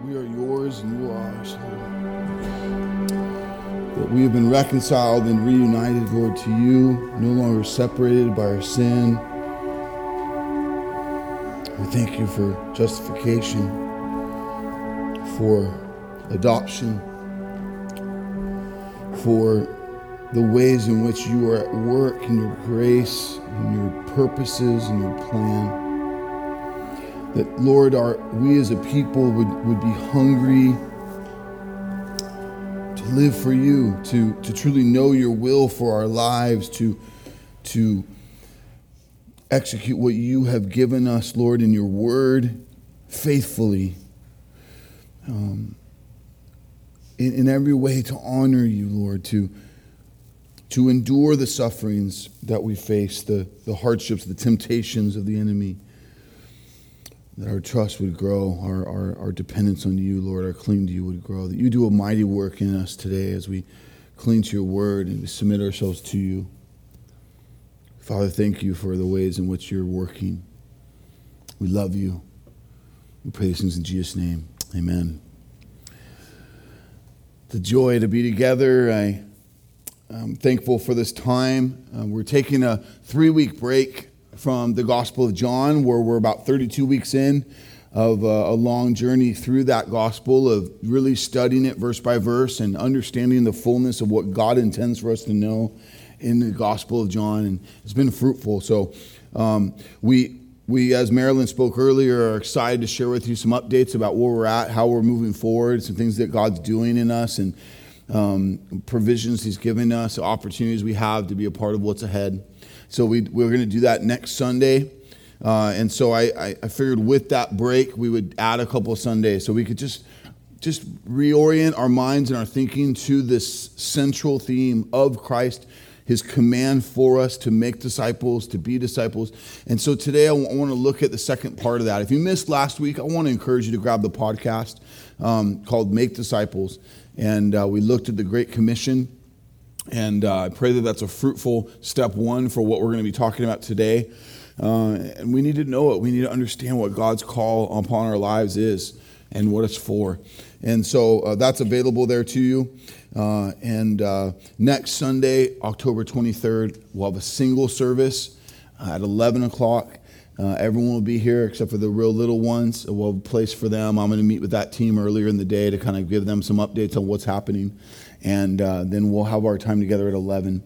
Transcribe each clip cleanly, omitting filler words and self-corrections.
we are yours and you are ours, Lord. That we have been reconciled and reunited, Lord, to you, no longer separated by our sin. We thank you for justification, for adoption, for the ways in which you are at work in your grace and your purposes and your plan. That, Lord, we as a people would be hungry to live for you, to truly know your will for our lives, to execute what you have given us, Lord, in your word faithfully, in every way to honor you, Lord, to endure the sufferings that we face, the hardships, the temptations of the enemy. That our trust would grow, our dependence on you, Lord, our cling to you would grow. That you do a mighty work in us today as we cling to your word and we submit ourselves to you. Father, thank you for the ways in which you're working. We love you. We pray these things in Jesus' name. Amen. The joy to be together. I'm thankful for this time. We're taking a 3-week break from the Gospel of John, where we're about 32 weeks in of a long journey through that gospel, of really studying it verse by verse and understanding the fullness of what God intends for us to know in the Gospel of John. And it's been fruitful. So we, as Marilyn spoke earlier, are excited to share with you some updates about where we're at, how we're moving forward, some things that God's doing in us, and provisions he's given us, opportunities we have to be a part of what's ahead. So we're going to do that next Sunday. And so I figured with that break, we would add a couple of Sundays so we could just reorient our minds and our thinking to this central theme of Christ, his command for us to make disciples, to be disciples. And so today I want to look at the second part of that. If you missed last week, I want to encourage you to grab the podcast called Make Disciples. And we looked at the Great Commission. And I pray that that's a fruitful step one for what we're going to be talking about today. And we need to know it. We need to understand what God's call upon our lives is and what it's for. And so that's available there to you. And next Sunday, October 23rd, we'll have a single service at 11 o'clock. Everyone will be here except for the real little ones. We'll have a place for them. I'm going to meet with that team earlier in the day to kind of give them some updates on what's happening. And then we'll have our time together at 11.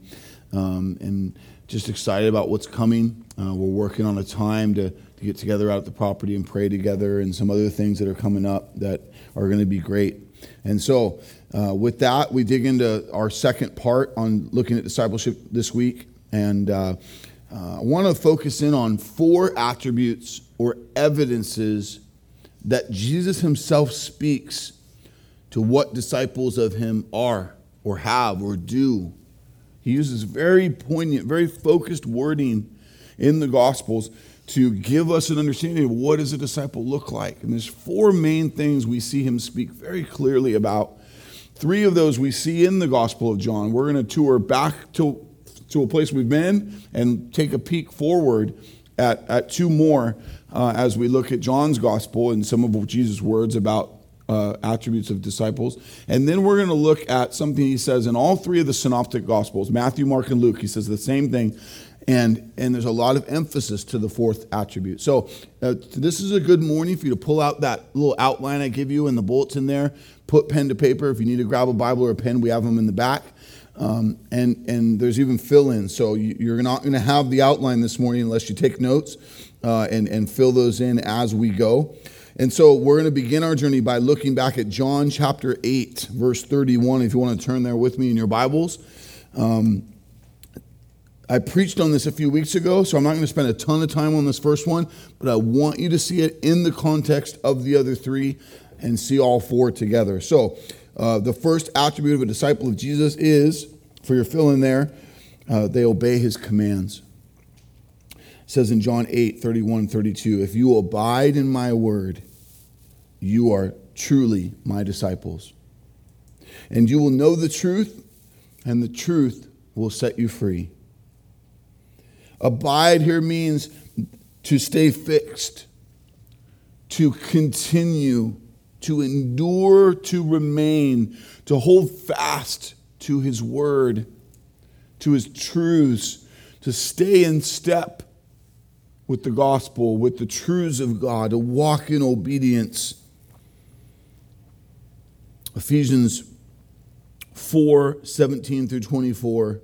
And just excited about what's coming. We're working on a time to get together out at the property and pray together, and some other things that are coming up that are going to be great. And so with that, we dig into our second part on looking at discipleship this week. And I want to focus in on 4 attributes or evidences that Jesus himself speaks to what disciples of him are or have or do. He uses very poignant, very focused wording in the Gospels to give us an understanding of what does a disciple look like. And there's 4 main things we see him speak very clearly about. 3 of those we see in the Gospel of John. We're going to tour back to a place we've been and take a peek forward at 2 more as we look at John's Gospel and some of Jesus' words about attributes of disciples. And then we're going to look at something he says in all 3 of the synoptic gospels, Matthew, Mark, and Luke. He says the same thing. And there's a lot of emphasis to the 4th attribute. So this is a good morning for you to pull out that little outline I give you and the bullets in there. Put pen to paper. If you need to grab a Bible or a pen, we have them in the back. And there's even fill-ins. So you're not going to have the outline this morning unless you take notes and fill those in as we go. And so we're going to begin our journey by looking back at John chapter 8, verse 31, if you want to turn there with me in your Bibles. I preached on this a few weeks ago, so I'm not going to spend a ton of time on this first one, but I want you to see it in the context of the other 3 and see all 4 together. So the first attribute of a disciple of Jesus is, for your fill in there, they obey his commands. It says in John 8, 31, 32, if you abide in my word, you are truly my disciples. And you will know the truth, and the truth will set you free. Abide here means to stay fixed, to continue to endure, to remain, to hold fast to his word, to his truths, to stay in step with the gospel, with the truths of God, to walk in obedience. Ephesians 4:17 through 24.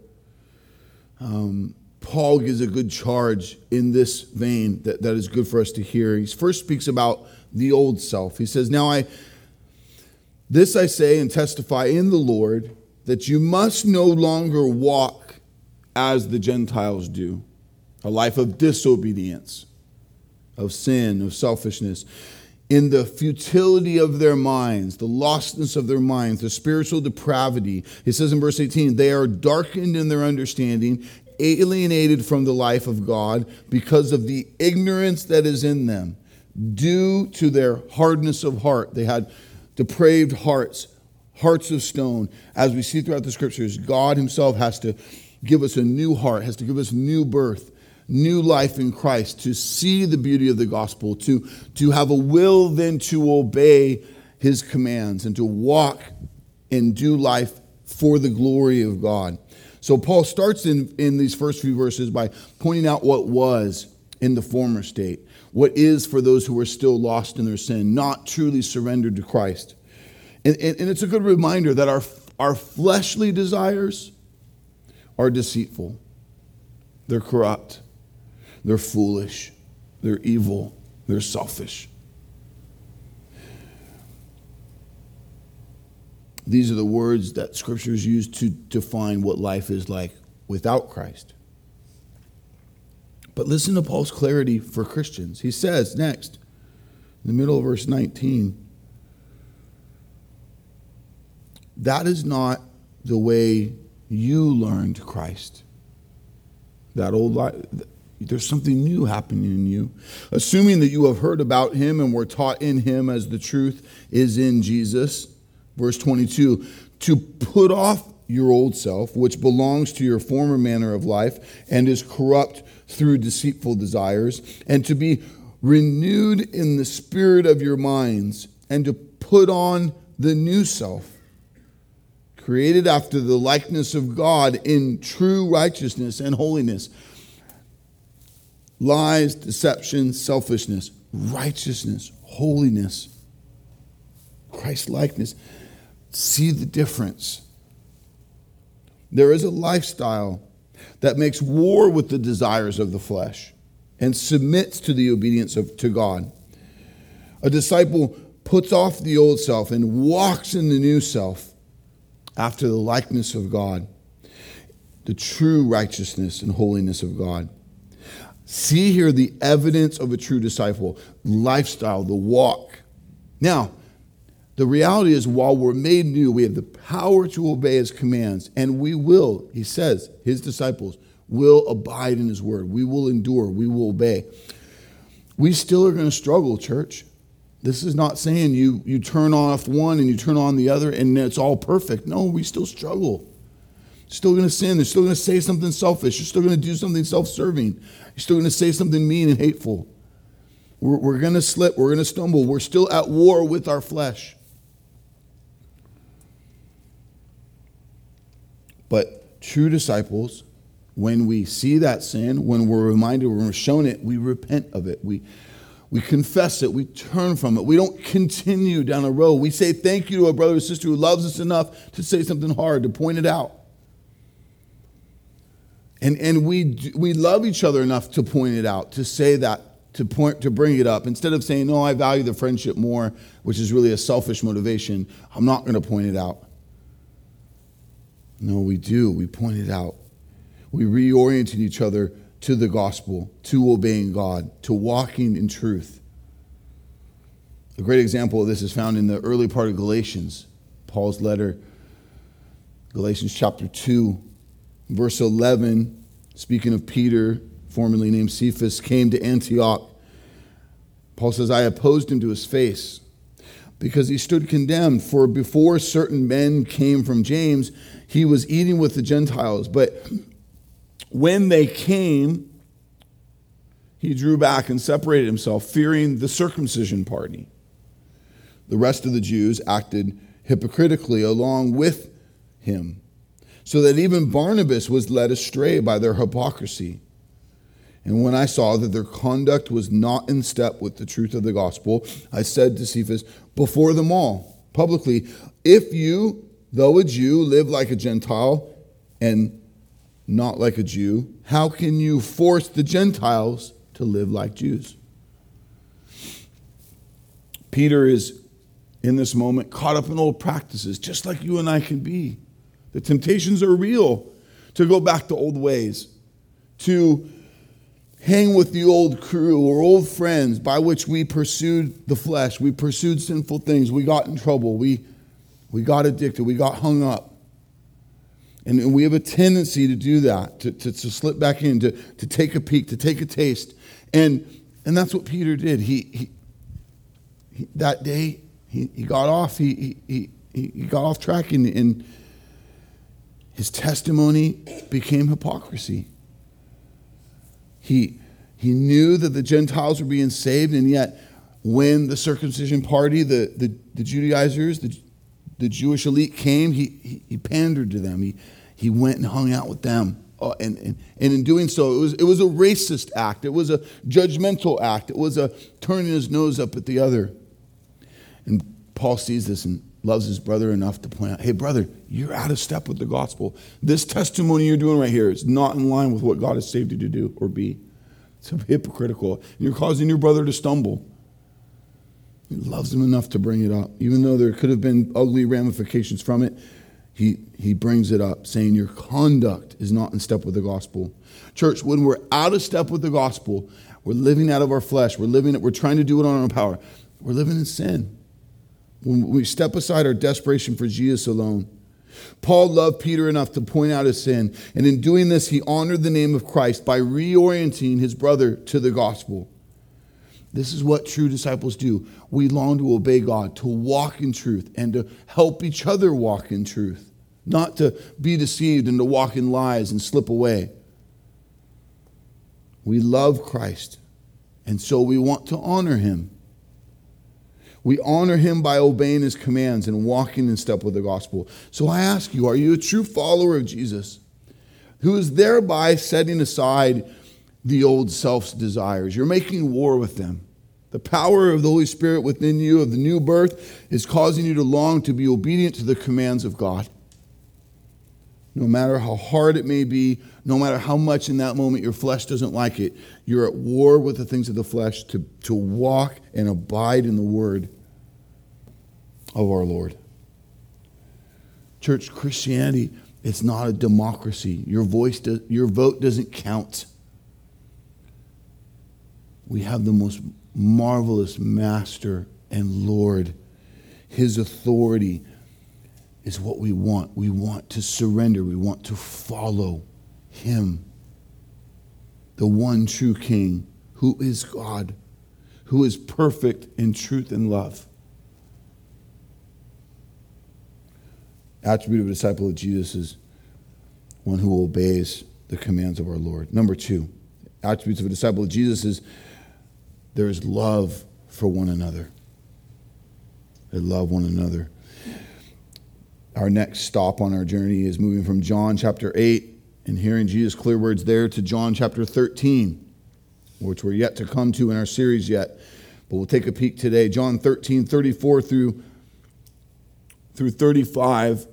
Paul gives a good charge in this vein that is good for us to hear. He first speaks about the old self. He says, Now this I say and testify in the Lord, that you must no longer walk as the Gentiles do, a life of disobedience, of sin, of selfishness, in the futility of their minds, the lostness of their minds, the spiritual depravity. He says in verse 18, they are darkened in their understanding, alienated from the life of God because of the ignorance that is in them, due to their hardness of heart. They had depraved hearts, hearts of stone. As we see throughout the scriptures, God himself has to give us a new heart, has to give us new birth, new life in Christ, to see the beauty of the gospel, to have a will then to obey his commands and to walk and do life for the glory of God. So Paul starts in these first few verses by pointing out what was in the former state, what is for those who are still lost in their sin, not truly surrendered to Christ. And it's a good reminder that our fleshly desires are deceitful. They're corrupt. They're foolish. They're evil. They're selfish. These are the words that scriptures use to define what life is like without Christ. But listen to Paul's clarity for Christians. He says next, in the middle of verse 19, that is not the way you learned Christ. That old life, there's something new happening in you. Assuming that you have heard about him and were taught in him as the truth is in Jesus. Verse 22, to put off your old self, which belongs to your former manner of life and is corrupt through deceitful desires, and to be renewed in the spirit of your minds, and to put on the new self, created after the likeness of God in true righteousness and holiness. Lies, deception, selfishness, righteousness, holiness, Christ-likeness. See the difference. There is a lifestyle that makes war with the desires of the flesh and submits to the obedience to God. A disciple puts off the old self and walks in the new self after the likeness of God, the true righteousness and holiness of God. See here the evidence of a true disciple, lifestyle, the walk. Now, the reality is, while we're made new, we have the power to obey his commands, and we will, he says, his disciples will abide in his word. We will endure. We will obey. We still are going to struggle, church. This is not saying you turn off one and you turn on the other and it's all perfect. No, we still struggle. You're still going to sin. You're still going to say something selfish. You're still going to do something self-serving. You're still going to say something mean and hateful. We're going to slip. We're going to stumble. We're still at war with our flesh. But true disciples, when we see that sin, when we're reminded, when we're shown it, we repent of it. We confess it. We turn from it. We don't continue down a road. We say thank you to a brother or sister who loves us enough to say something hard, to point it out. And we love each other enough to point it out, to say that, to bring it up. Instead of saying, no, I value the friendship more, which is really a selfish motivation, I'm not going to point it out. No, we do. We point it out. We reoriented each other to the gospel, to obeying God, to walking in truth. A great example of this is found in the early part of Galatians, Paul's letter, Galatians chapter 2, verse 11, speaking of Peter, formerly named Cephas, came to Antioch. Paul says, I opposed him to his face because he stood condemned. For before certain men came from James, he was eating with the Gentiles. But when they came, he drew back and separated himself, fearing the circumcision party. the rest of the Jews acted hypocritically along with him, so that even Barnabas was led astray by their hypocrisy. And when I saw that their conduct was not in step with the truth of the gospel, I said to Cephas before them all, publicly, if you, though a Jew, live like a Gentile and not like a Jew, how can you force the Gentiles to live like Jews? Peter is, in this moment, caught up in old practices, just like you and I can be. The temptations are real to go back to old ways, to hang with the old crew or old friends by which we pursued the flesh. We pursued sinful things. We got in trouble. We got addicted. We got hung up. And we have a tendency to do that, to slip back in, to take a peek, to take a taste. And that's what Peter did. He that day, he got off. He got off track, and his testimony became hypocrisy. He knew that the Gentiles were being saved, and yet when the circumcision party, the Judaizers, the Jewish elite came, he pandered to them. He went and hung out with them. And in doing so, it was a racist act. It was a judgmental act. It was a turning his nose up at the other. And Paul sees this and loves his brother enough to point out, hey, brother, you're out of step with the gospel. This testimony you're doing right here is not in line with what God has saved you to do or be. It's hypocritical. And you're causing your brother to stumble. He loves him enough to bring it up. Even though there could have been ugly ramifications from it, he brings it up, saying your conduct is not in step with the gospel. Church, when we're out of step with the gospel, we're living out of our flesh. We're trying to do it on our power. We're living in sin. When we step aside our desperation for Jesus alone. Paul loved Peter enough to point out his sin. And in doing this, he honored the name of Christ by reorienting his brother to the gospel. This is what true disciples do. We long to obey God, to walk in truth, and to help each other walk in truth. Not to be deceived and to walk in lies and slip away. We love Christ, and so we want to honor him. We honor him by obeying his commands and walking in step with the gospel. So I ask you, are you a true follower of Jesus, who is thereby setting aside the old self's desires? You're making war with them. The power of the Holy Spirit within you, of the new birth, is causing you to long to be obedient to the commands of God. No matter how hard it may be, no matter how much in that moment your flesh doesn't like it, you're at war with the things of the flesh to walk and abide in the word of our Lord. Church, Christianity, it's not a democracy. Your vote doesn't count. We have the most marvelous Master and Lord. His authority is what we want. We want to surrender. We want to follow him. The one true King, who is God, who is perfect in truth and love. Attribute of a disciple of Jesus is one who obeys the commands of our Lord. Number 2, attributes of a disciple of Jesus is there is love for one another. They love one another. Our next stop on our journey is moving from John chapter 8 and hearing Jesus' clear words there to John chapter 13, which we're yet to come to in our series yet. But we'll take a peek today. John 13, 34 through 35.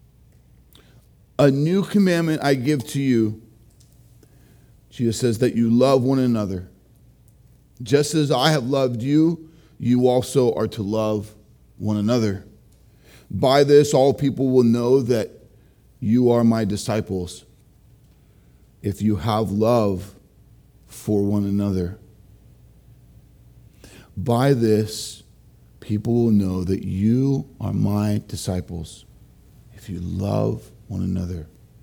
A new commandment I give to you, Jesus says, that you love one another. Just as I have loved you, you also are to love one another. By this, all people will know that you are my disciples, if you have love for one another. By this, people will know that you are my disciples, if you love one another.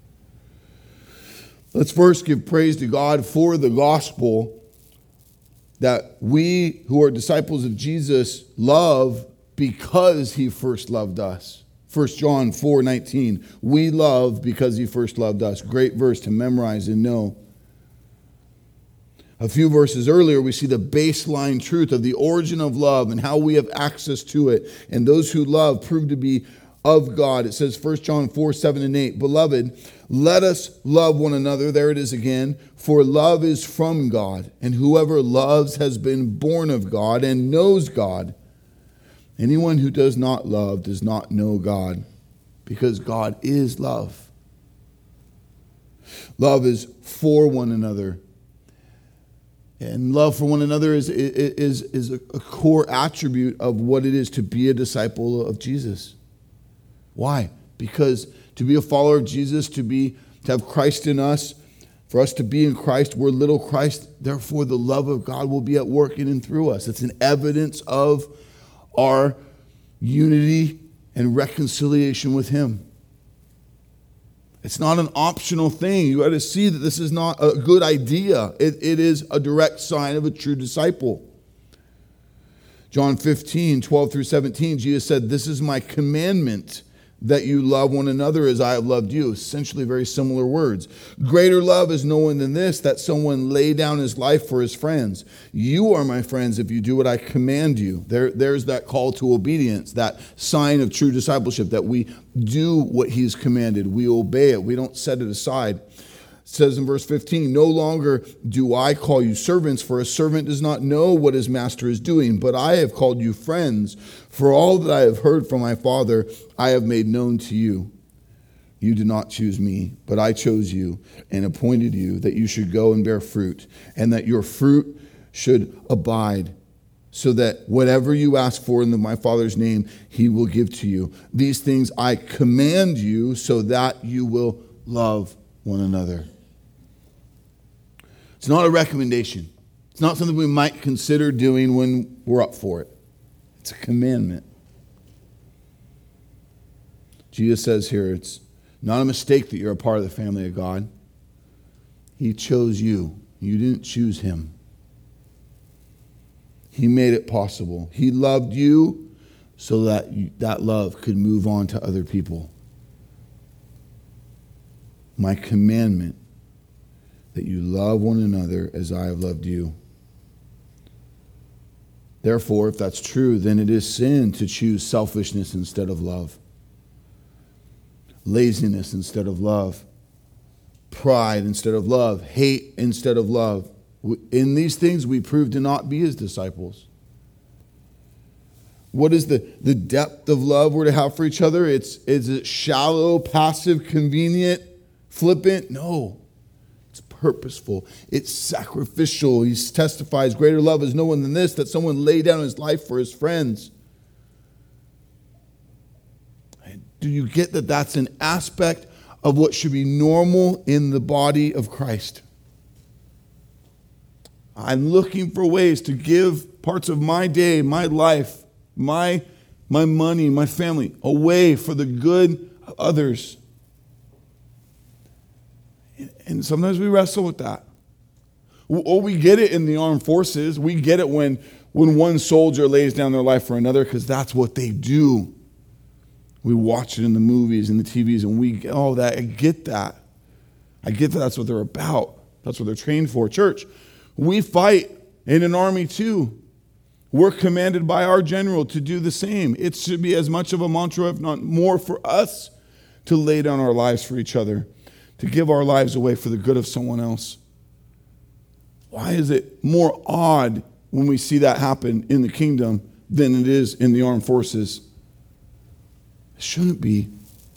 Let's first give praise to God for the gospel that we who are disciples of Jesus love because he first loved us. 1 John 4:19. We love because he first loved us. Great verse to memorize and know. A few verses earlier, we see the baseline truth of the origin of love and how we have access to it. And those who love prove to be of God. It says 1 John 4, 7 and 8, "Beloved, let us love one another." There it is again. "For love is from God, and whoever loves has been born of God and knows God. Anyone who does not love does not know God, because God is love." Love is for one another. And love for one another is a core attribute of what it is to be a disciple of Jesus. Why? Because to be a follower of Jesus, to have Christ in us, for us to be in Christ, we're little Christ. Therefore, the love of God will be at work in and through us. It's an evidence of our unity and reconciliation with Him. It's not an optional thing. You got to see that this is not a good idea. It is a direct sign of a true disciple. John 15, 12 through 17, Jesus said, "This is my commandment, that you love one another as I have loved you." Essentially very similar words. "Greater love is no one than this, that someone lay down his life for his friends. You are my friends if you do what I command you." There's that call to obedience, that sign of true discipleship, that we do what He's commanded. We obey it. We don't set it aside. It says in verse 15, "No longer do I call you servants, for a servant does not know what his master is doing, but I have called you friends, for all that I have heard from my Father I have made known to you. You did not choose me, but I chose you and appointed you that you should go and bear fruit, and that your fruit should abide, so that whatever you ask for in my Father's name, He will give to you. These things I command you, so that you will love one another." It's not a recommendation. It's not something we might consider doing when we're up for it. It's a commandment. Jesus says here, it's not a mistake that you're a part of the family of God. He chose you. You didn't choose Him. He made it possible. He loved you so that that love could move on to other people. My commandment, that you love one another as I have loved you. Therefore, if that's true, then it is sin to choose selfishness instead of love, laziness instead of love, pride instead of love, hate instead of love. In these things, we prove to not be His disciples. What is the depth of love we're to have for each other? Is it shallow, passive, convenient, flippant? No. It's purposeful. It's sacrificial. He testifies, "Greater love is no one than this, that someone lay down his life for his friends." Do you get that that's an aspect of what should be normal in the body of Christ? I'm looking for ways to give parts of my day, my life, my money, my family away for the good of others. And sometimes we wrestle with that. Or we get it in the armed forces. We get it when one soldier lays down their life for another, because that's what they do. We watch it in the movies and the TVs, and we get all that. I get that. I get that that's what they're about. That's what they're trained for. Church, we fight in an army too. We're commanded by our general to do the same. It should be as much of a mantra, if not more, for us to lay down our lives for each other, to give our lives away for the good of someone else. Why is it more odd when we see that happen in the kingdom than it is in the armed forces? It shouldn't be.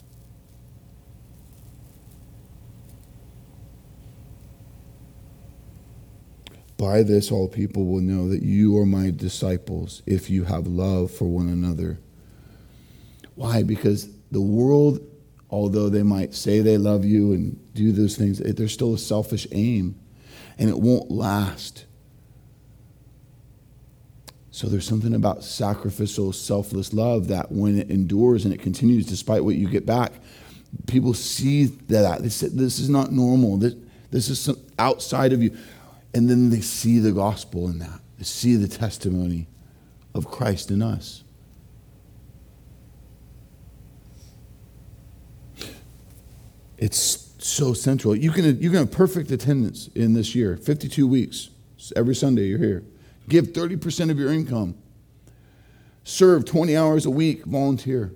By this all people will know that you are my disciples, if you have love for one another. Why? Because the world, although they might say they love you and do those things, there's still a selfish aim, and it won't last. So there's something about sacrificial, selfless love that when it endures and it continues despite what you get back, people see that. They say, this is not normal. This is outside of you. And then they see the gospel in that. They see the testimony of Christ in us. It's so central. You can have perfect attendance in this year, 52 weeks. Every Sunday you're here. Give 30% of your income. Serve 20 hours a week, volunteer.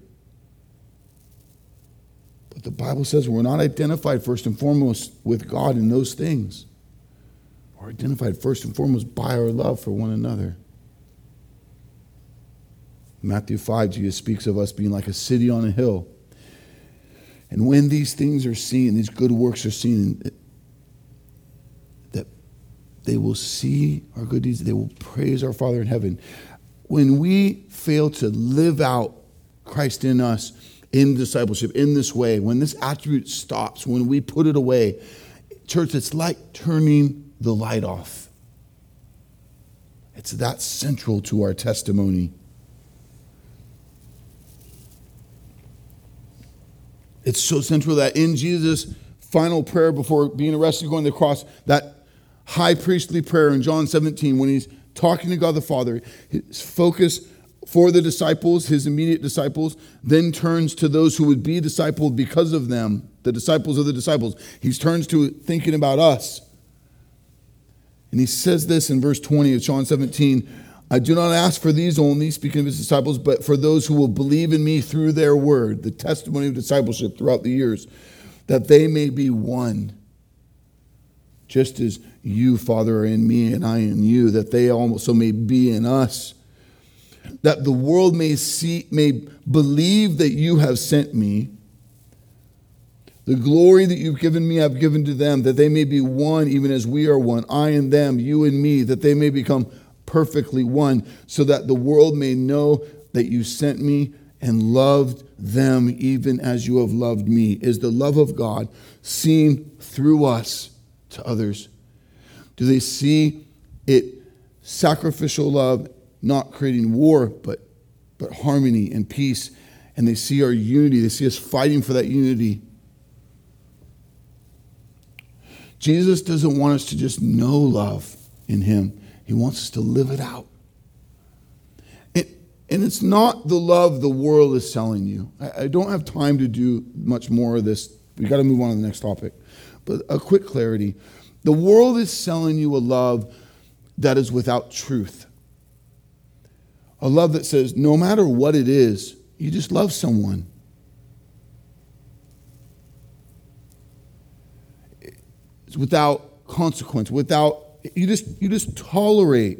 But the Bible says we're not identified first and foremost with God in those things. We're identified first and foremost by our love for one another. In Matthew 5, Jesus speaks of us being like a city on a hill. And when these things are seen, these good works are seen, that they will see our good deeds, they will praise our Father in heaven. When we fail to live out Christ in us, in discipleship, in this way, when this attribute stops, when we put it away, church, it's like turning the light off. It's that central to our testimony. It's so central that in Jesus' final prayer before being arrested, going to the cross, that high priestly prayer in John 17, when he's talking to God the Father, his focus for the disciples, his immediate disciples, then turns to those who would be discipled because of them, the disciples of the disciples. He turns to thinking about us. And he says this in verse 20 of John 17, I do not ask for these only, speaking of his disciples, but for those who will believe in me through their word, the testimony of discipleship throughout the years, that they may be one. Just as you, Father, are in me and I in you, that they also may be in us. That the world may believe that you have sent me. The glory that you've given me, I've given to them, that they may be one, even as we are one. I and them, you and me, that they may become perfectly one, so that the world may know that you sent me and loved them even as you have loved me. Is the love of God seen through us to others? Do they see it sacrificial love, not creating war, but harmony and peace? And they see our unity. They see us fighting for that unity. Jesus doesn't want us to just know love in him. He wants us to live it out. And it's not the love the world is selling you. I don't have time to do much more of this. We've got to move on to the next topic. But a quick clarity. The world is selling you a love that is without truth. A love that says no matter what it is, you just love someone. It's without consequence, you just tolerate.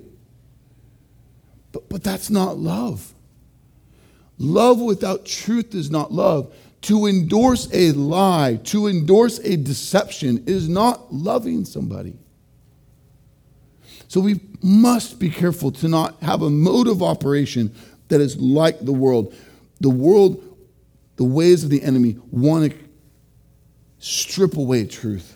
But that's not love. Love without truth is not love. To endorse a lie, to endorse a deception is not loving somebody. So we must be careful to not have a mode of operation that is like the world. The world, the ways of the enemy want to strip away truth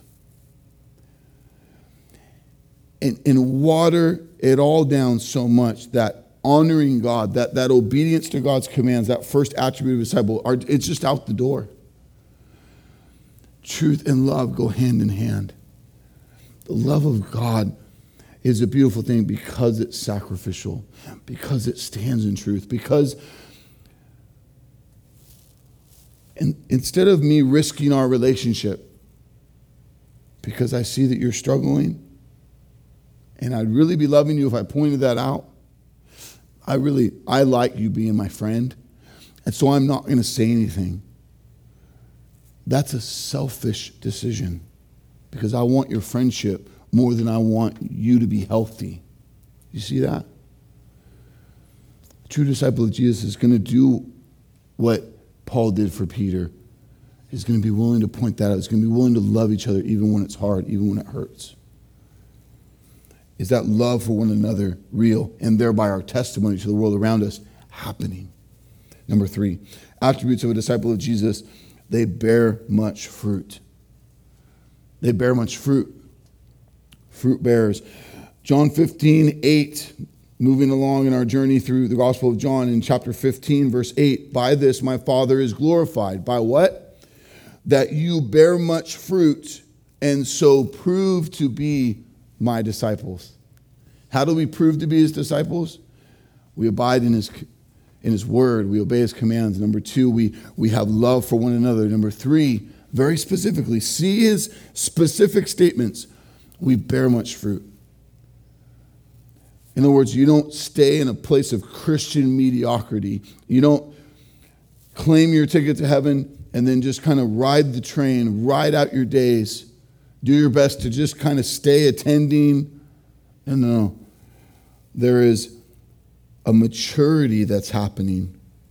and water it all down so much that honoring God, that obedience to God's commands, that first attribute of a disciple, it's just out the door. Truth and love go hand in hand. The love of God is a beautiful thing because it's sacrificial, because it stands in truth, because instead of me risking our relationship, because I see that you're struggling, and I'd really be loving you if I pointed that out. I like you being my friend, and so I'm not going to say anything. That's a selfish decision because I want your friendship more than I want you to be healthy. You see that? A true disciple of Jesus is going to do what Paul did for Peter. He's going to be willing to point that out. He's going to be willing to love each other even when it's hard, even when it hurts. Is that love for one another real, and thereby our testimony to the world around us happening? Number 3, attributes of a disciple of Jesus, they bear much fruit. They bear much fruit. Fruit bearers. John 15:8, moving along in our journey through the Gospel of John in chapter 15, verse 8, by this my Father is glorified. By what? That you bear much fruit and so prove to be my disciples. How do we prove to be his disciples? We abide in his word. We obey his commands. Number 2, we have love for one another. Number 3, very specifically, see his specific statements. We bear much fruit. In other words, you don't stay in a place of Christian mediocrity. You don't claim your ticket to heaven and then just kind of ride the train, ride out your days, do your best to just kind of stay attending. No. There is a maturity that's happening.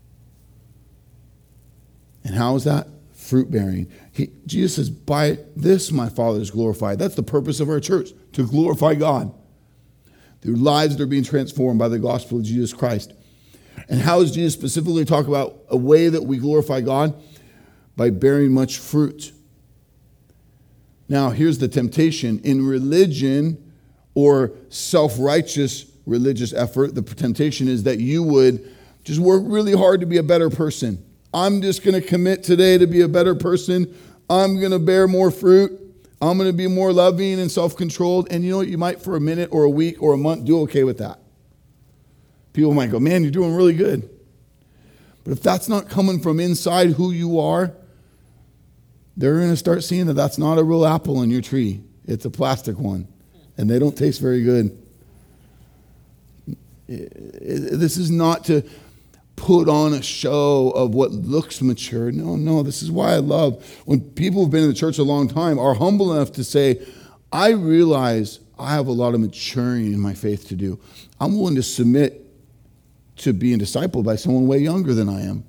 And how is that? Fruit bearing. Jesus says, by this my Father is glorified. That's the purpose of our church, to glorify God through lives that are being transformed by the gospel of Jesus Christ. And how does Jesus specifically talk about a way that we glorify God? By bearing much fruit. Now, here's the temptation. In religion or self-righteous religious effort, the temptation is that you would just work really hard to be a better person. I'm just going to commit today to be a better person. I'm going to bear more fruit. I'm going to be more loving and self-controlled. And you know what? You might for a minute or a week or a month do okay with that. People might go, man, you're doing really good. But if that's not coming from inside who you are, they're going to start seeing that that's not a real apple on your tree. It's a plastic one. And they don't taste very good. This is not to put on a show of what looks mature. No, this is why I love when people who've been in the church a long time are humble enough to say, I realize I have a lot of maturing in my faith to do. I'm willing to submit to being discipled by someone way younger than I am.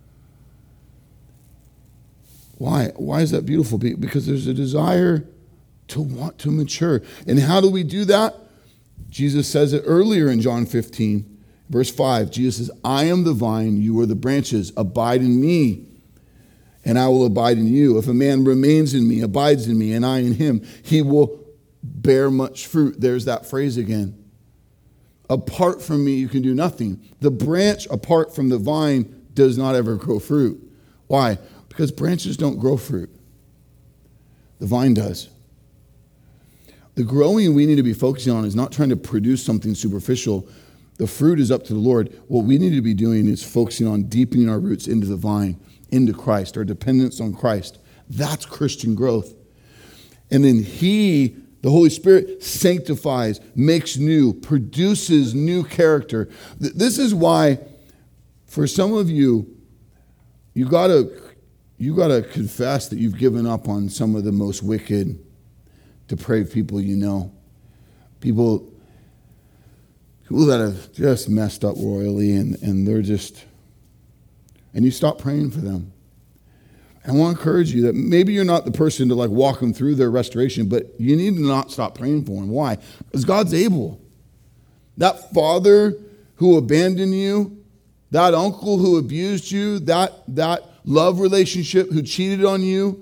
Why? Why is that beautiful? Because there's a desire to want to mature. And how do we do that? Jesus says it earlier in John 15. Verse 5, Jesus says, I am the vine, you are the branches. Abide in me, and I will abide in you. If a man remains in me, abides in me, and I in him, he will bear much fruit. There's that phrase again. Apart from me, you can do nothing. The branch apart from the vine does not ever grow fruit. Why? Because branches don't grow fruit. The vine does. The growing we need to be focusing on is not trying to produce something superficial. The fruit is up to the Lord. What we need to be doing is focusing on deepening our roots into the vine, into Christ, our dependence on Christ. That's Christian growth. And then He, the Holy Spirit, sanctifies, makes new, produces new character. This is why, for some of you, you gotta confess that you've given up on some of the most wicked, depraved people you know. People that have just messed up royally and they're just, and you stop praying for them. I want to encourage you that maybe you're not the person to like walk them through their restoration, but you need to not stop praying for them. Why? Because God's able. That father who abandoned you, that uncle who abused you, that love relationship who cheated on you,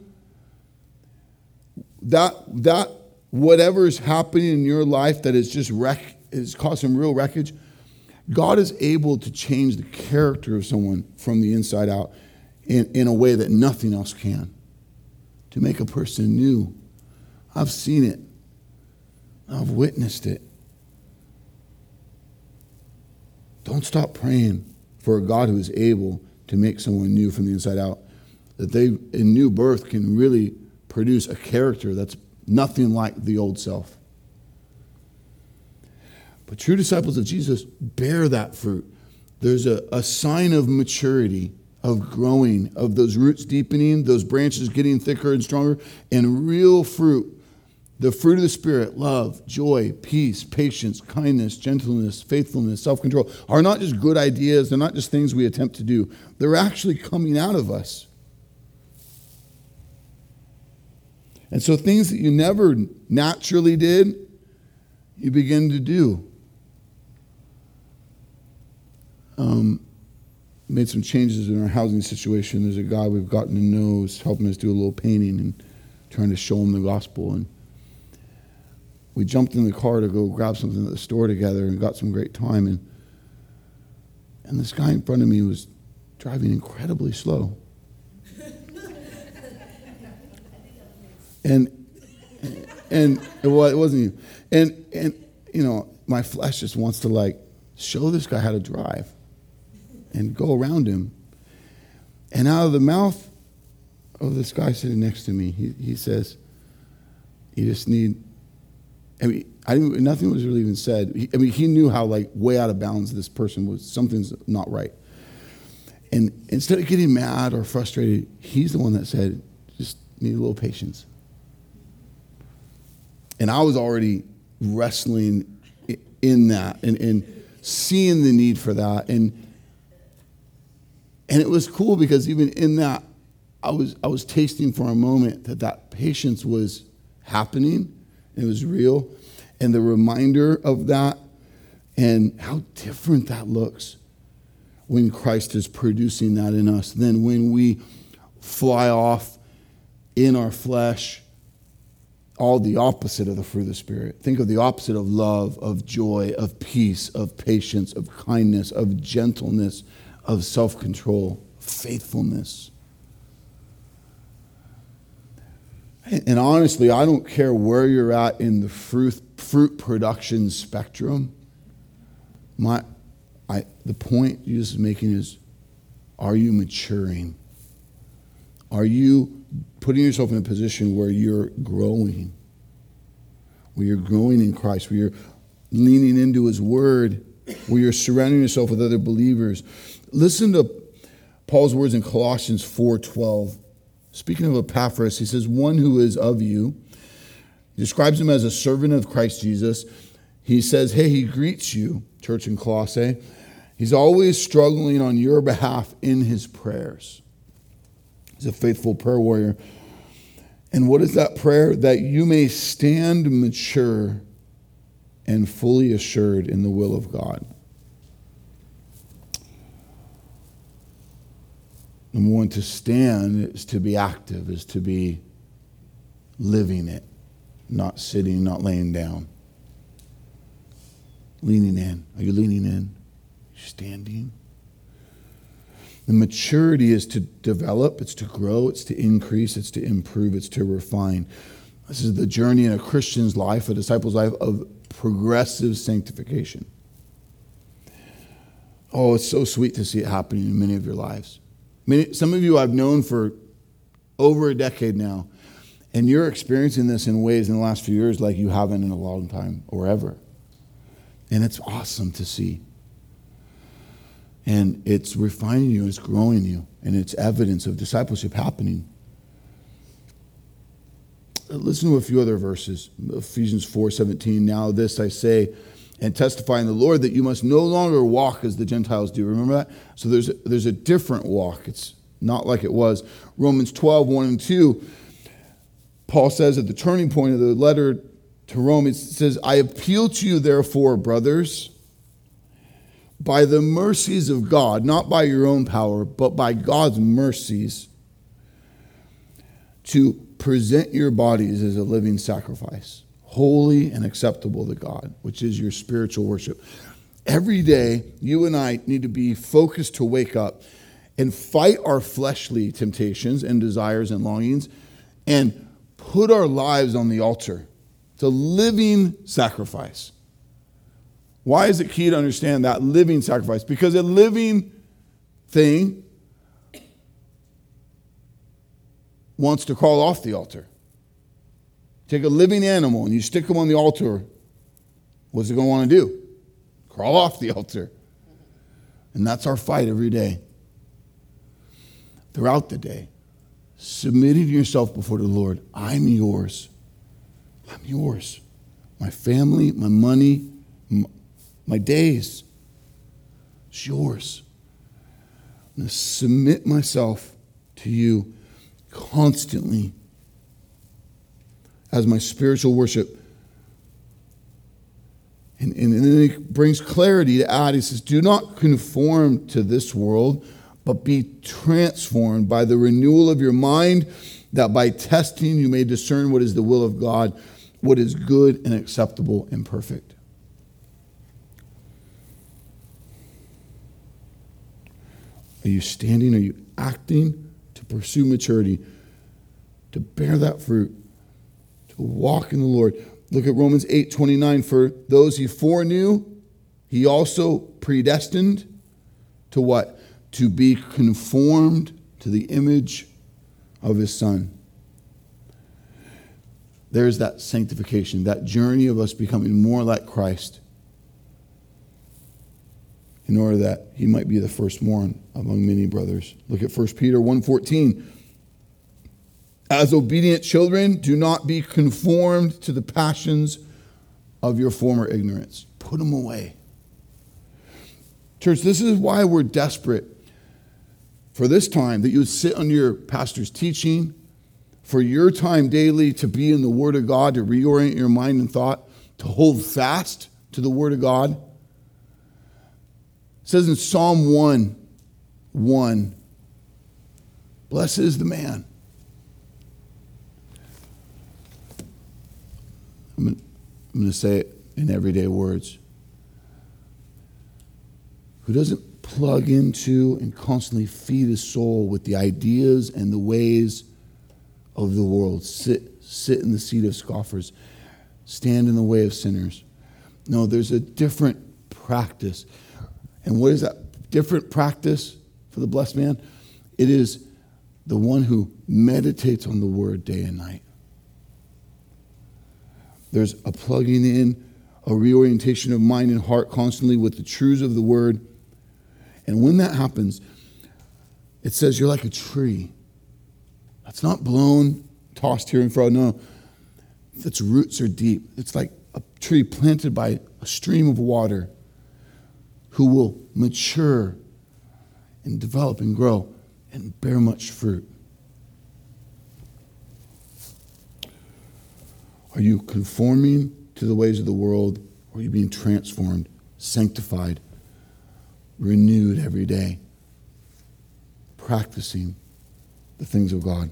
that whatever is happening in your life that is just it's caused some real wreckage. God is able to change the character of someone from the inside out in a way that nothing else can. To make a person new. I've seen it. I've witnessed it. Don't stop praying for a God who is able to make someone new from the inside out. That they, in new birth, can really produce a character that's nothing like the old self. But true disciples of Jesus bear that fruit. There's a sign of maturity, of growing, of those roots deepening, those branches getting thicker and stronger, and real fruit. The fruit of the Spirit, love, joy, peace, patience, kindness, gentleness, faithfulness, self-control, are not just good ideas. They're not just things we attempt to do. They're actually coming out of us. And so things that you never naturally did, you begin to do. Made some changes in our housing situation. There's a guy we've gotten to know who's helping us do a little painting and trying to show him the gospel. And we jumped in the car to go grab something at the store together and got some great time. And this guy in front of me was driving incredibly slow. And well, it wasn't you. And you know, my flesh just wants to like show this guy how to drive and go around him. And out of the mouth of this guy sitting next to me, he says, you just need Nothing was really even said. He knew how way out of bounds this person was. Something's not right. And instead of getting mad or frustrated, he's the one that said, just need a little patience. And I was already wrestling in that and seeing the need for that. And it was cool because even in that, I was tasting for a moment that patience was happening. It was real. And the reminder of that and how different that looks when Christ is producing that in us than when we fly off in our flesh, all the opposite of the fruit of the Spirit. Think of the opposite of love, of joy, of peace, of patience, of kindness, of gentleness, of self-control, faithfulness. And honestly, I don't care where you're at in the fruit production spectrum. The point Jesus is making is, are you maturing? Are you putting yourself in a position where you're growing? Where you're growing in Christ, where you're leaning into His Word, where you're surrounding yourself with other believers. Listen to Paul's words in Colossians 4:12. Speaking of Epaphras, he says, one who is of you. He describes him as a servant of Christ Jesus. He says, hey, he greets you, church in Colossae. He's always struggling on your behalf in his prayers. He's a faithful prayer warrior. And what is that prayer? That you may stand mature and fully assured in the will of God. Number one, to stand is to be active, is to be living it, not sitting, not laying down. Leaning in. Are you leaning in? Standing. The maturity is to develop, it's to grow, it's to increase, it's to improve, it's to refine. This is the journey in a Christian's life, a disciple's life, of progressive sanctification. Oh, it's so sweet to see it happening in many of your lives. Some of you I've known for over a decade now, and you're experiencing this in ways in the last few years like you haven't in a long time or ever. And it's awesome to see. And it's refining you, it's growing you, and it's evidence of discipleship happening. Listen to a few other verses. Ephesians 4:17, now this I say and testify in the Lord that you must no longer walk as the Gentiles do. Remember that? So there's a different walk. It's not like it was. Romans 12:1 and 2, Paul says at the turning point of the letter to Rome, it says, I appeal to you therefore, brothers, by the mercies of God, not by your own power, but by God's mercies, to present your bodies as a living sacrifice, holy and acceptable to God, which is your spiritual worship. Every day, you and I need to be focused to wake up and fight our fleshly temptations and desires and longings and put our lives on the altar. It's a living sacrifice. Why is it key to understand that living sacrifice? Because a living thing wants to crawl off the altar. Take a living animal and you stick them on the altar. What's it going to want to do? Crawl off the altar. And that's our fight every day. Throughout the day. Submitting yourself before the Lord. I'm yours. I'm yours. My family, my money, my days. It's yours. I'm going to submit myself to you constantly as my spiritual worship. And then he brings clarity to add. He says, do not conform to this world, but be transformed by the renewal of your mind, that by testing you may discern what is the will of God, what is good and acceptable and perfect. Are you standing? Are you acting to pursue maturity, to bear that fruit, to walk in the Lord? Look at Romans 8:29. For those he foreknew, he also predestined to what? To be conformed to the image of his Son, there's that sanctification, that journey of us becoming more like Christ, in order that he might be the firstborn among many brothers. Look at 1 Peter 1:14. As obedient children, do not be conformed to the passions of your former ignorance. Put them away. Church, this is why we're desperate for this time, that you would sit under your pastor's teaching, for your time daily to be in the Word of God, to reorient your mind and thought, to hold fast to the Word of God. It says in Psalm 1:1, blessed is the man. I'm going to say it in everyday words. Who doesn't plug into and constantly feed his soul with the ideas and the ways of the world. Sit in the seat of scoffers. Stand in the way of sinners. No, there's a different practice. And what is that different practice for the blessed man? It is the one who meditates on the word day and night. There's a plugging in, a reorientation of mind and heart constantly with the truths of the word. And when that happens, it says you're like a tree. That's not blown, tossed here and fro. No, its roots are deep. It's like a tree planted by a stream of water who will mature and develop and grow and bear much fruit. Are you conforming to the ways of the world, or are you being transformed, sanctified, renewed every day, practicing the things of God?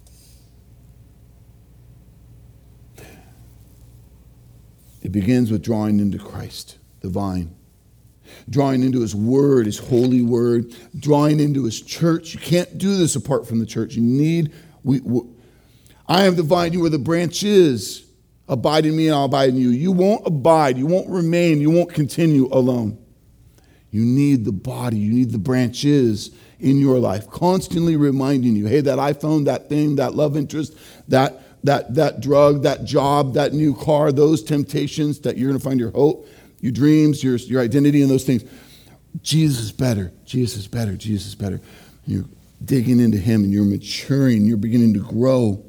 It begins with drawing into Christ, the vine, drawing into his word, his holy word, drawing into his church. You can't do this apart from the church. You need, I am the vine, you are the branches. Abide in me and I'll abide in you. You won't abide, you won't remain, you won't continue alone. You need the body, you need the branches in your life, constantly reminding you, hey, that iPhone, that thing, that love interest, that drug, that job, that new car, those temptations that you're going to find your hope, your dreams, your identity in those things. Jesus is better, Jesus is better, Jesus is better. You're digging into him and you're maturing, you're beginning to grow.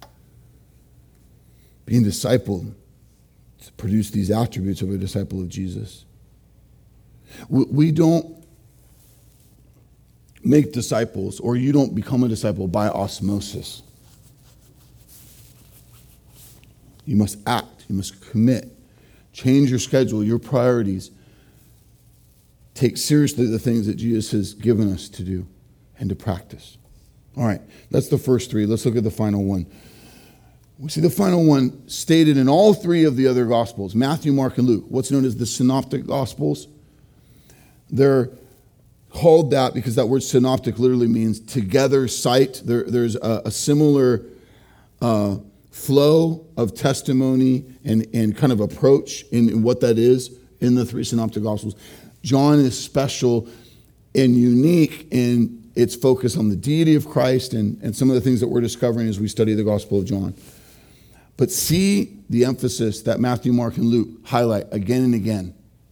Being discipled to produce these attributes of a disciple of Jesus. We don't make disciples, or you don't become a disciple by osmosis. You must act, you must commit, change your schedule, your priorities. Take seriously the things that Jesus has given us to do and to practice. All right, that's the first three. Let's look at the final one. We see the final one stated in all three of the other Gospels, Matthew, Mark, and Luke, what's known as the Synoptic Gospels. They're called that because that word synoptic literally means together sight. There's a similar flow of testimony and kind of approach in what that is in the three Synoptic Gospels. John is special and unique in its focus on the deity of Christ and some of the things that we're discovering as we study the Gospel of John. But see the emphasis that Matthew, Mark, and Luke highlight again and again.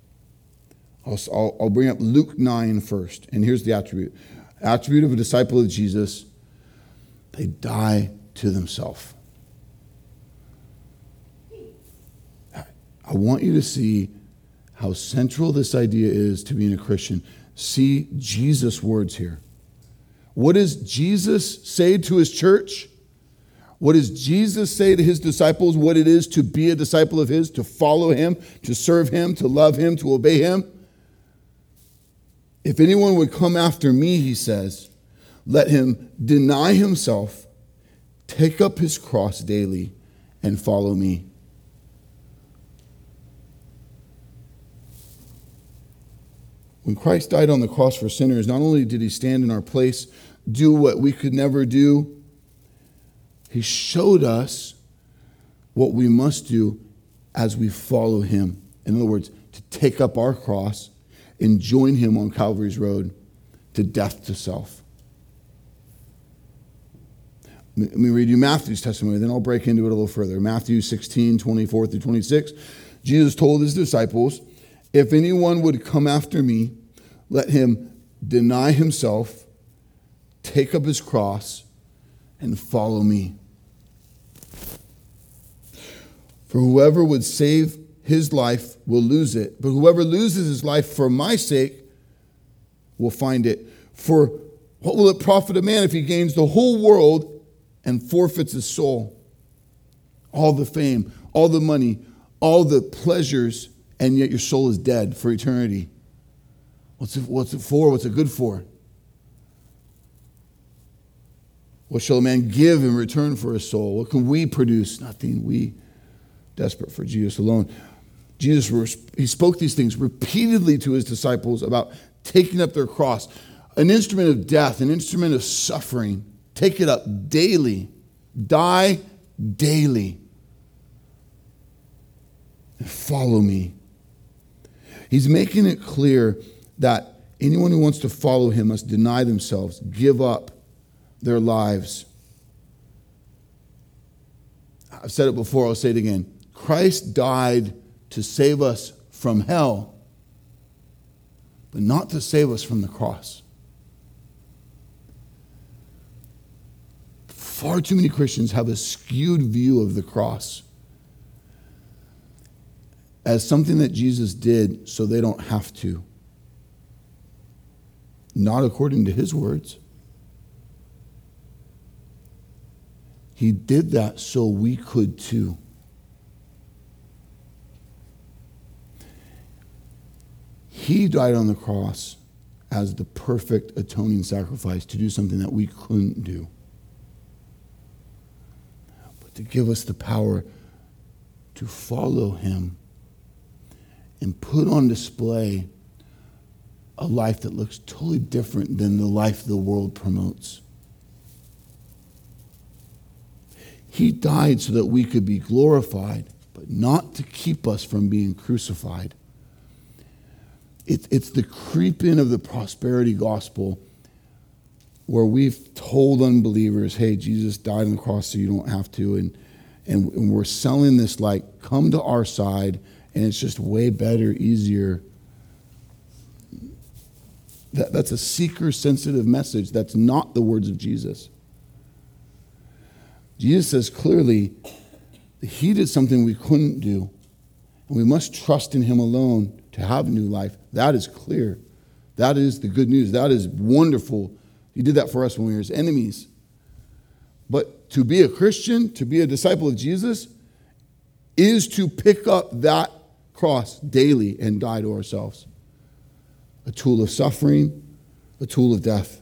I'll bring up Luke 9 first. And here's the attribute. Attribute of a disciple of Jesus, they die to themselves. I want you to see how central this idea is to being a Christian. See Jesus' words here. What does Jesus say to his church? What does Jesus say to his disciples? What it is to be a disciple of his, to follow him, to serve him, to love him, to obey him? If anyone would come after me, he says, let him deny himself, take up his cross daily, and follow me. When Christ died on the cross for sinners, not only did he stand in our place, do what we could never do, he showed us what we must do as we follow him. In other words, to take up our cross and join him on Calvary's road to death to self. Let me read you Matthew's testimony, then I'll break into it a little further. Matthew 16, 24 through 26. Jesus told his disciples, if anyone would come after me, let him deny himself, take up his cross, and follow me. For whoever would save his life will lose it, but whoever loses his life for my sake will find it. For what will it profit a man if he gains the whole world and forfeits his soul? All the fame, all the money, all the pleasures, and yet your soul is dead for eternity. What's it for? What's it good for? What shall a man give in return for his soul? What can we produce? Nothing. We desperate for Jesus alone. Jesus, he spoke these things repeatedly to his disciples about taking up their cross, an instrument of death, an instrument of suffering. Take it up daily. Die daily. And follow me. He's making it clear that anyone who wants to follow him must deny themselves, give up their lives. I've said it before, I'll say it again. Christ died to save us from hell, but not to save us from the cross. Far too many Christians have a skewed view of the cross as something that Jesus did so they don't have to. Not according to his words. He did that so we could too. He died on the cross as the perfect atoning sacrifice to do something that we couldn't do. But to give us the power to follow him and put on display a life that looks totally different than the life the world promotes. He died so that we could be glorified, but not to keep us from being crucified. It's the creep in of the prosperity gospel where we've told unbelievers, hey, Jesus died on the cross so you don't have to. And we're selling this like, come to our side, and it's just way better, easier. That's a seeker-sensitive message. That's not the words of Jesus. Jesus says clearly that he did something we couldn't do. And we must trust in him alone to have new life. That is clear. That is the good news. That is wonderful. He did that for us when we were his enemies. But to be a Christian, to be a disciple of Jesus, is to pick up that cross daily and die to ourselves. A tool of suffering, a tool of death.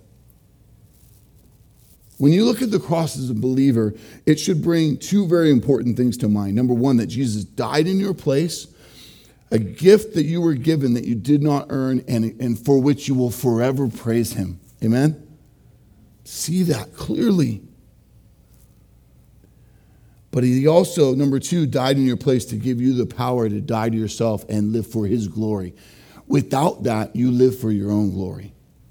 When you look at the cross as a believer, it should bring two very important things to mind. Number one, that Jesus died in your place, a gift that you were given that you did not earn and for which you will forever praise him. Amen? See that clearly. But he also, number two, died in your place to give you the power to die to yourself and live for his glory. Without that, you live for your own glory.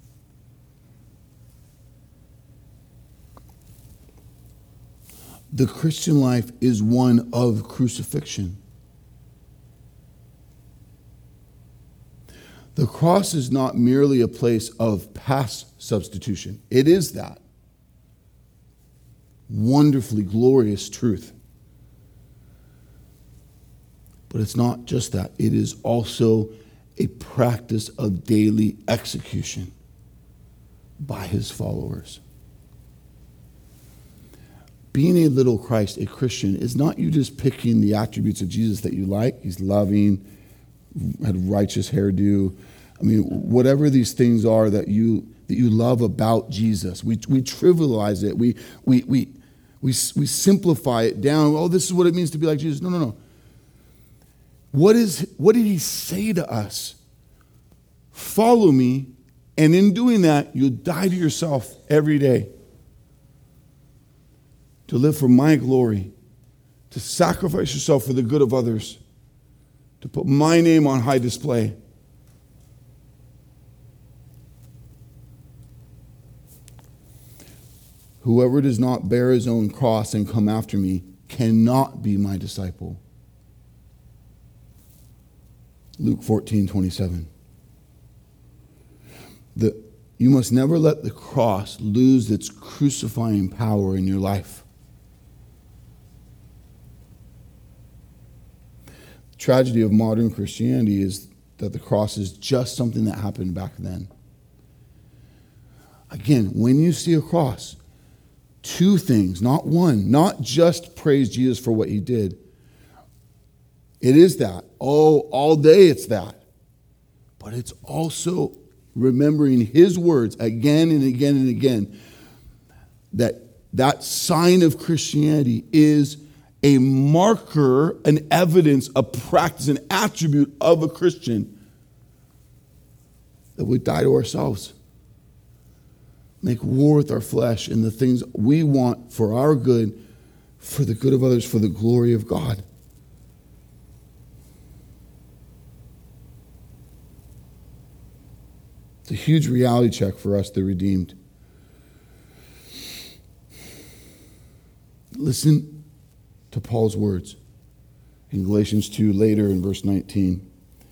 The Christian life is one of crucifixion. The cross is not merely a place of past substitution. It is that. Wonderfully glorious truth. But it's not just that. It is also a practice of daily execution by his followers. Being a little Christ, a Christian, is not you just picking the attributes of Jesus that you like. He's loving, had righteous hairdo. I mean, whatever these things are that you love about Jesus. We trivialize it. We simplify it down. Oh, this is what it means to be like Jesus. No. What did he say to us? Follow me, and in doing that, you'll die to yourself every day. To live for my glory, to sacrifice yourself for the good of others, to put my name on high display. Whoever does not bear his own cross and come after me cannot be my disciple. Luke 14:27. You must never let the cross lose its crucifying power in your life. The tragedy of modern Christianity is that the cross is just something that happened back then. Again, when you see a cross, two things, not one, not just praise Jesus for what he did. It is that. Oh, all day it's that. But it's also remembering his words again and again and again, that sign of Christianity is a marker, an evidence, a practice, an attribute of a Christian, that we die to ourselves, make war with our flesh and the things we want for our good, for the good of others, for the glory of God. It's a huge reality check for us, the redeemed. Listen to Paul's words in Galatians 2, later in verse 19.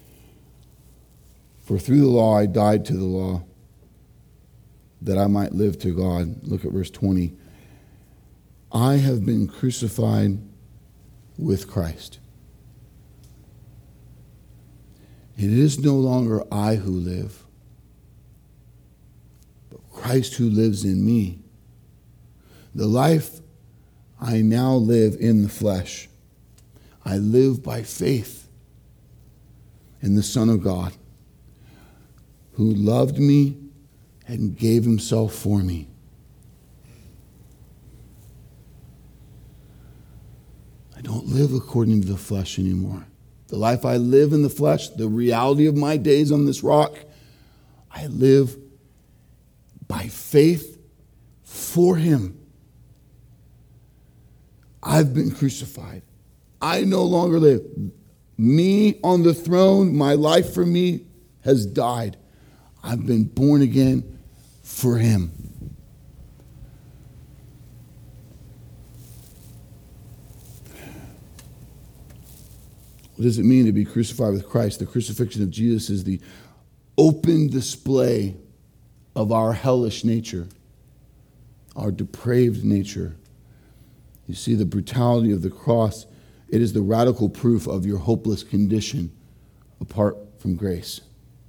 For through the law I died to the law, that I might live to God. Look at verse 20. I have been crucified with Christ. It is no longer I who live, Christ who lives in me. The life I now live in the flesh, I live by faith in the Son of God, who loved me and gave himself for me. I don't live according to the flesh anymore. The life I live in the flesh, the reality of my days on this rock, I live by faith for him. I've been crucified. I no longer live. Me on the throne, my life for me has died. I've been born again for him. What does it mean to be crucified with Christ? The crucifixion of Jesus is the open display of our hellish nature, our depraved nature. You see, the brutality of the cross, it is the radical proof of your hopeless condition apart from grace.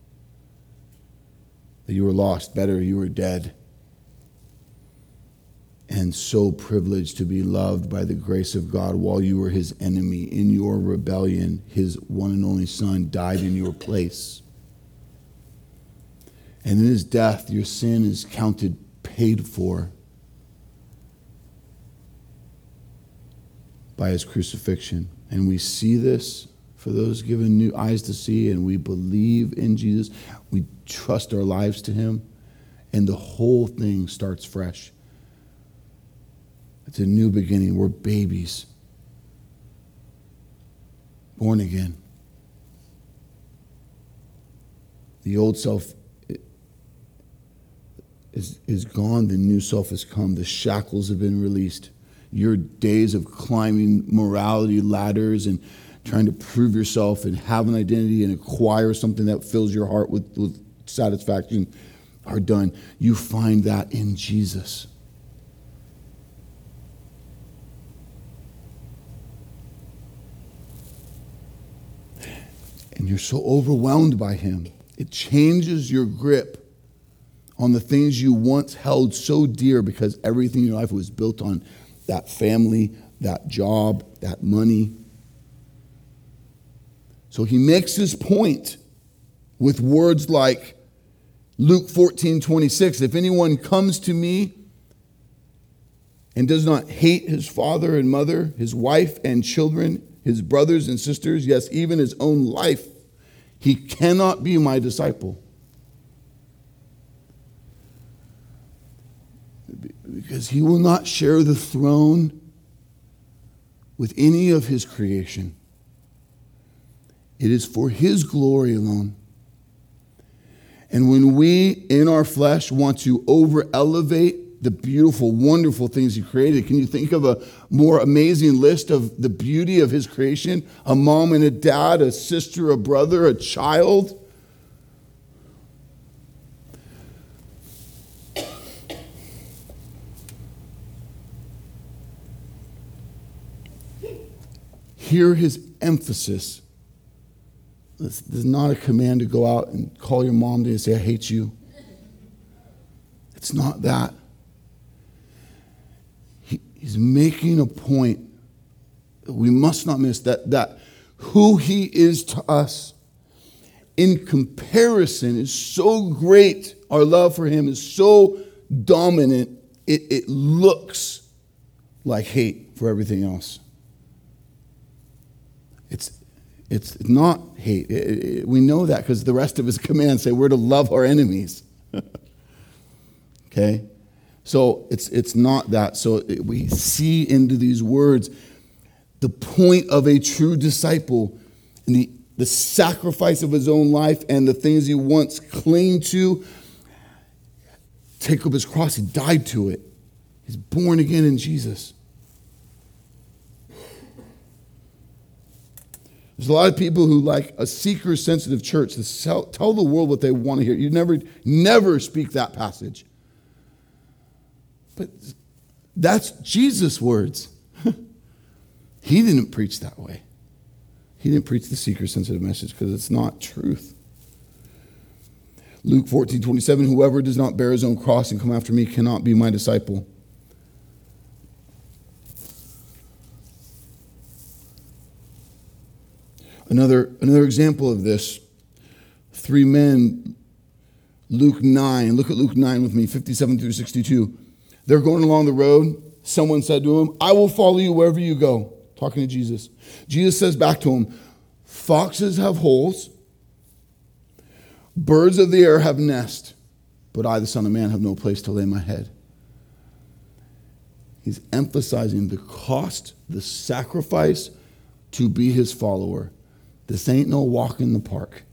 That you were lost, better, you were dead. And so privileged to be loved by the grace of God while you were his enemy. In your rebellion, his one and only Son died in your place. And in his death, your sin is counted paid for by his crucifixion. And we see this for those given new eyes to see, and we believe in Jesus. We trust our lives to him, and the whole thing starts fresh. It's a new beginning. We're babies, born again. The old self is gone. The new self has come. The shackles have been released. Your days of climbing morality ladders and trying to prove yourself and have an identity and acquire something that fills your heart with satisfaction are done. You find that in Jesus. And you're so overwhelmed by him. It changes your grip on the things you once held so dear, because everything in your life was built on that family, that job, that money. So he makes his point with words like Luke 14:26. If anyone comes to me and does not hate his father and mother, his wife and children, his brothers and sisters, yes, even his own life, he cannot be my disciple. Because he will not share the throne with any of his creation. It is for his glory alone. And when we, in our flesh, want to over-elevate the beautiful, wonderful things he created. Can you think of a more amazing list of the beauty of his creation? A mom and a dad, a sister, a brother, a child. Hear his emphasis. This is not a command to go out and call your mom and say, I hate you. It's not that. He's making a point that we must not miss, that who he is to us in comparison is so great. Our love for him is so dominant, it looks like hate for everything else. It's not hate. We know that because the rest of his commands say we're to love our enemies. Okay? So it's not that. So we see into these words the point of a true disciple and the sacrifice of his own life and the things he once clung to. Take up his cross. He died to it. He's born again in Jesus. There's a lot of people who like a seeker-sensitive church to tell the world what they want to hear. You never speak that passage. But that's Jesus' words. He didn't preach that way. He didn't preach the seeker-sensitive message because it's not truth. Luke 14:27, whoever does not bear his own cross and come after me cannot be my disciple. Another example of this, 3 men, Luke 9. Look at Luke 9 with me, 57 through 62. They're going along the road. Someone said to him, I will follow you wherever you go. Talking to Jesus. Jesus says back to him, foxes have holes, birds of the air have nests, but I, the Son of Man, have no place to lay my head. He's emphasizing the cost, the sacrifice to be his follower. This ain't no walk in the park.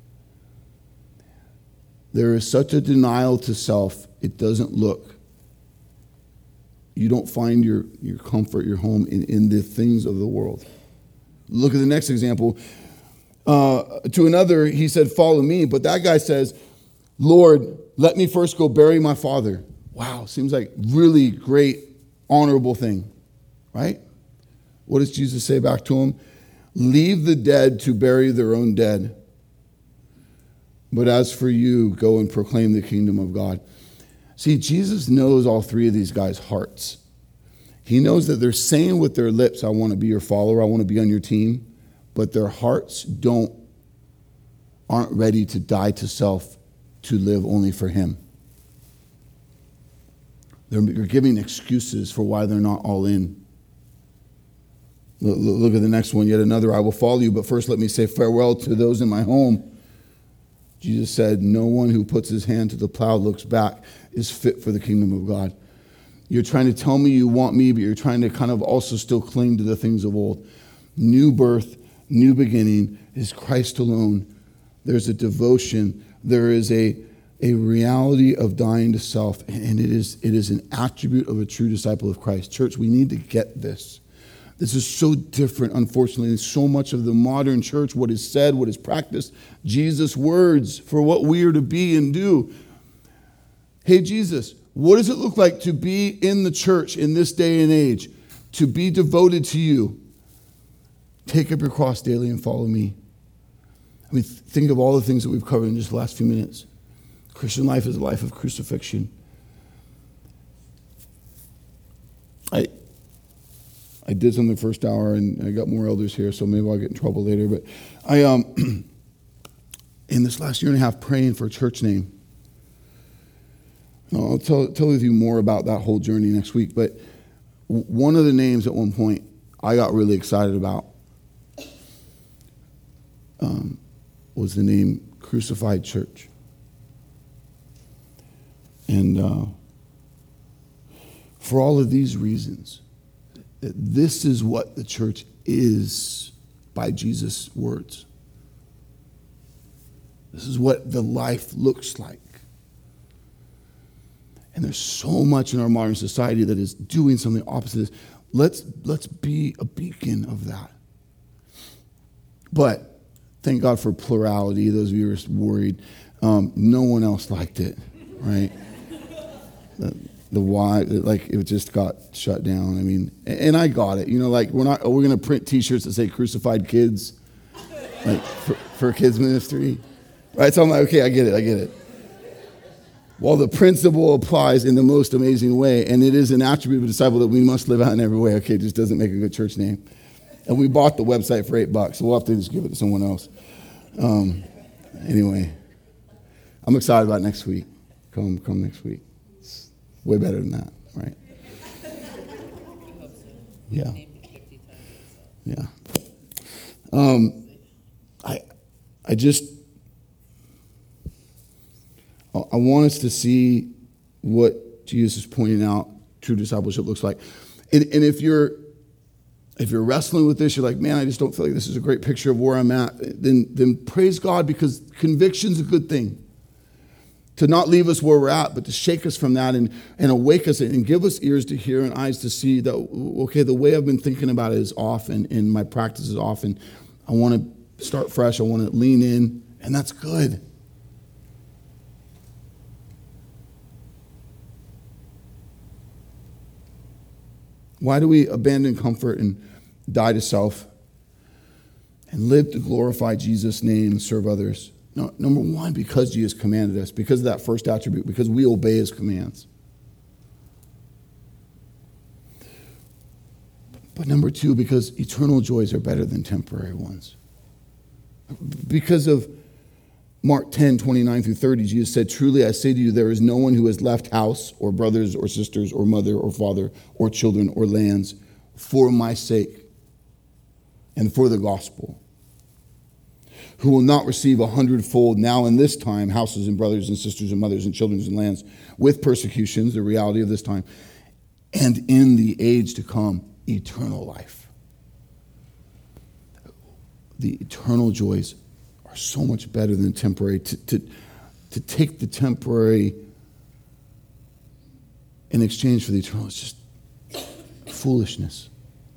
There is such a denial to self, it doesn't look. You don't find your comfort, your home in the things of the world. Look at the next example. To another, he said, follow me. But that guy says, Lord, let me first go bury my father. Wow, seems like really great, honorable thing, right? What does Jesus say back to him? Leave the dead to bury their own dead. But as for you, go and proclaim the kingdom of God. See, Jesus knows all 3 of these guys' hearts. He knows that they're saying with their lips, I want to be your follower, I want to be on your team, but their hearts aren't ready to die to self to live only for him. They're giving excuses for why they're not all in. Look at the next one. Yet another, I will follow you, but first let me say farewell to those in my home. Jesus said, no one who puts his hand to the plow, looks back, is fit for the kingdom of God. You're trying to tell me you want me, but you're trying to kind of also still cling to the things of old. New birth, new beginning is Christ alone. There's a devotion. There is a reality of dying to self, and it is an attribute of a true disciple of Christ. Church, we need to get this. This is so different, unfortunately, in so much of the modern church, what is said, what is practiced, Jesus' words for what we are to be and do. Hey, Jesus, what does it look like to be in the church in this day and age, to be devoted to you? Take up your cross daily and follow me. I mean, think of all the things that we've covered in just the last few minutes. Christian life is a life of crucifixion. I did something the first hour, and I got more elders here, so maybe I'll get in trouble later. But I, in this last year and a half, praying for a church name. I'll tell you more about that whole journey next week. But one of the names at one point I got really excited about was the name Crucified Church. And for all of these reasons, this is what the church is by Jesus' words. This is what the life looks like. And there's so much in our modern society that is doing something opposite of this. Let's be a beacon of that. But thank God for plurality. Those of you who are worried, no one else liked it, right? The why, like it just got shut down. I mean, and I got it. You know, like we're going to print T-shirts that say "Crucified Kids," like for kids ministry, right? So I'm like, okay, I get it. Well, the principle applies in the most amazing way, and it is an attribute of a disciple that we must live out in every way. Okay, it just doesn't make a good church name. And we bought the website for $8, so we'll have to just give it to someone else. Anyway, I'm excited about next week. Come next week. It's way better than that, right? Yeah. Yeah. I want us to see what Jesus is pointing out true discipleship looks like. And if you're wrestling with this, you're like, man, I just don't feel like this is a great picture of where I'm at, then praise God, because conviction's a good thing. To not leave us where we're at, but to shake us from that and awake us and give us ears to hear and eyes to see that, okay, the way I've been thinking about it is off and my practice is off, and I want to start fresh. I want to lean in, and that's good. Why do we abandon comfort and die to self and live to glorify Jesus' name and serve others? No, number one, because Jesus commanded us, because of that first attribute, because we obey his commands. But number two, because eternal joys are better than temporary ones. Because of Mark 10, 29 through 30, Jesus said, truly I say to you, there is no one who has left house or brothers or sisters or mother or father or children or lands for my sake and for the gospel, who will not receive 100-fold now in this time, houses and brothers and sisters and mothers and children and lands, with persecutions, the reality of this time, and in the age to come, eternal life. The eternal joys are so much better than temporary. To take the temporary in exchange for the eternal is just foolishness.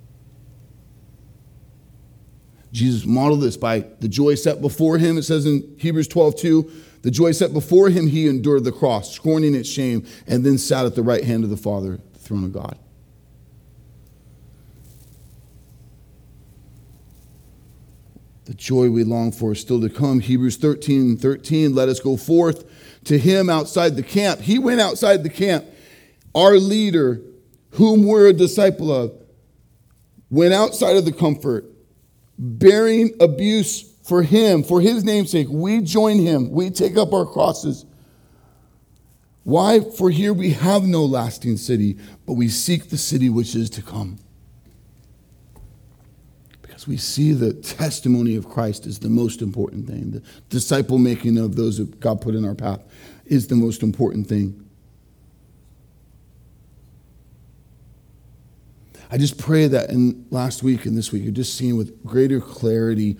Jesus modeled this by the joy set before him. It says in Hebrews 12:2, the joy set before him, he endured the cross, scorning its shame, and then sat at the right hand of the Father, the throne of God. The joy we long for is still to come. Hebrews 13:13, let us go forth to him outside the camp. He went outside the camp. Our leader, whom we're a disciple of, went outside of the comfort, bearing abuse for him, for his name's sake. We join him. We take up our crosses. Why? For here we have no lasting city, but we seek the city which is to come. Because we see the testimony of Christ is the most important thing. The disciple making of those that God put in our path is the most important thing. I just pray that in last week and this week, you're just seeing with greater clarity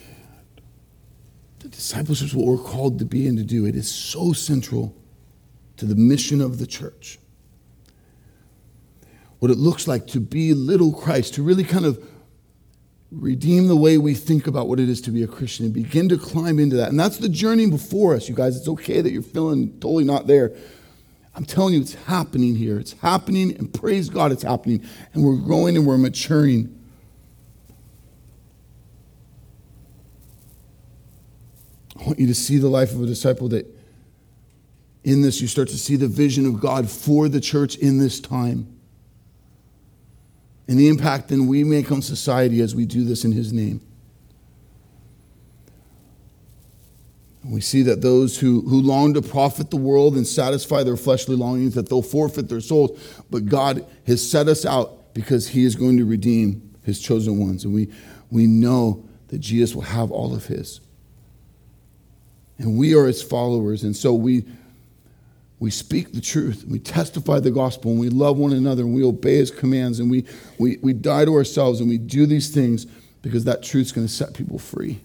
the discipleship is what we're called to be and to do. It is so central to the mission of the church. What it looks like to be little Christ, to really kind of redeem the way we think about what it is to be a Christian and begin to climb into that. And that's the journey before us, you guys. It's okay that you're feeling totally not there. I'm telling you, it's happening here. It's happening, and praise God, it's happening. And we're growing and we're maturing. I want you to see the life of a disciple, that in this you start to see the vision of God for the church in this time. And the impact then we make on society as we do this in his name. And we see that those who long to profit the world and satisfy their fleshly longings, that they'll forfeit their souls. But God has set us out because he is going to redeem his chosen ones. And we know that Jesus will have all of his. And we are his followers. And so we speak the truth. We testify the gospel. And we love one another. And we obey his commands. And we die to ourselves. And we do these things because that truth's going to set people free.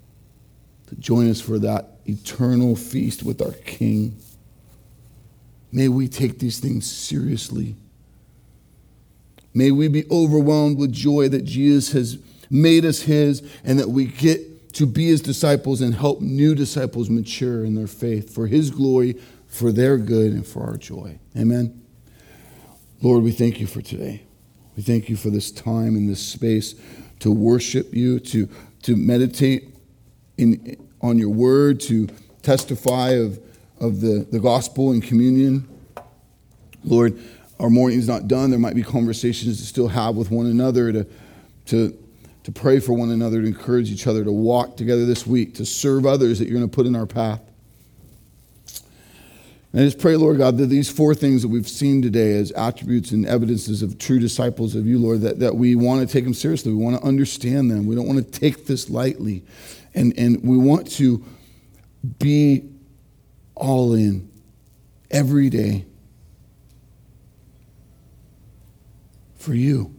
To join us for that eternal feast with our King. May we take these things seriously. May we be overwhelmed with joy that Jesus has made us his, and that we get to be his disciples and help new disciples mature in their faith for his glory, for their good, and for our joy. Amen. Lord, we thank you for today. We thank you for this time and this space to worship you, to meditate on your word, to testify of the gospel and communion. Lord, our morning's not done. There might be conversations to still have with one another, to pray for one another, to encourage each other, to walk together this week, to serve others that you're going to put in our path. And I just pray, Lord God, that these four things that we've seen today as attributes and evidences of true disciples of you, Lord, that we want to take them seriously. We want to understand them. We don't want to take this lightly. And we want to be all in every day for you,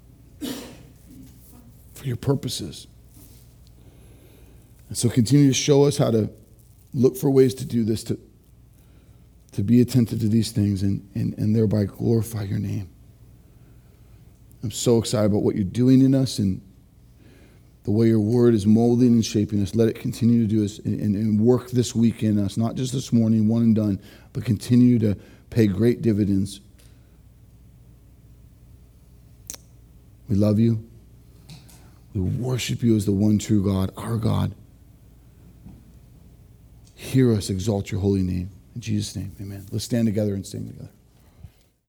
for your purposes. And so continue to show us how to look for ways to do this, to be attentive to these things and thereby glorify your name. I'm so excited about what you're doing in us and the way your word is molding and shaping us. Let it continue to do us and work this week in us, not just this morning, one and done, but continue to pay great dividends. We love you. We worship you as the one true God, our God. Hear us exalt your holy name. In Jesus' name, amen. Let's stand together and sing together.